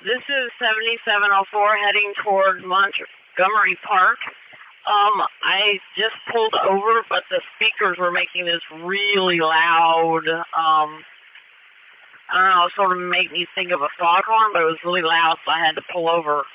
This is 7704 heading toward Montgomery Park. I just pulled over, but the speakers were making this really loud, I don't know, sort of made me think of a foghorn, but it was really loud, so I had to pull over.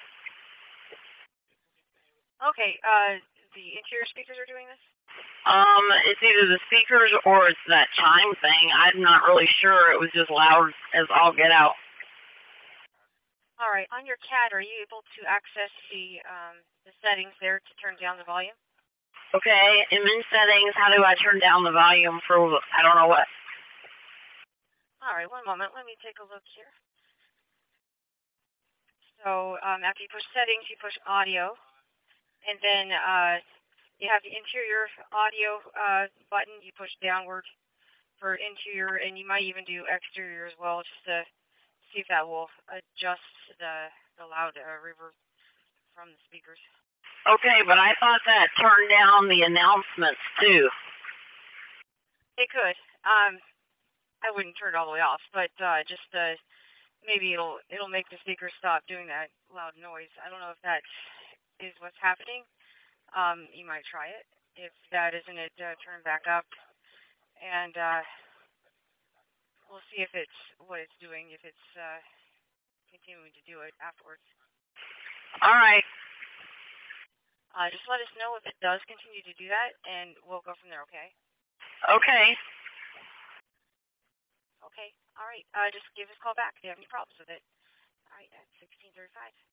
Okay, the interior speakers are doing this? It's either the speakers or it's that chime thing. I'm not really sure. It was just loud as all get out. All right, on your CAD, are you able to access the settings there to turn down the volume? Okay, in min settings, how do I turn down the volume for, I don't know what? All right, one moment. Let me take a look here. So after you push settings, you push audio, and then you have the interior audio button. You push downward for interior, and you might even do exterior as well, just to see if that will adjust the loud reverb from the speakers. Okay, but I thought that turned down the announcements too. It could. I wouldn't turn it all the way off, but just maybe it'll make the speakers stop doing that loud noise. I don't know if that is what's happening. You might try it. If that isn't it, turn back up, and we'll see if it's what it's doing, if it's continuing to do it afterwards. All right. Just let us know if it does continue to do that, and we'll go from there, okay? Okay. Okay. All right. Just give us a call back if you have any problems with it. All right, at 1635.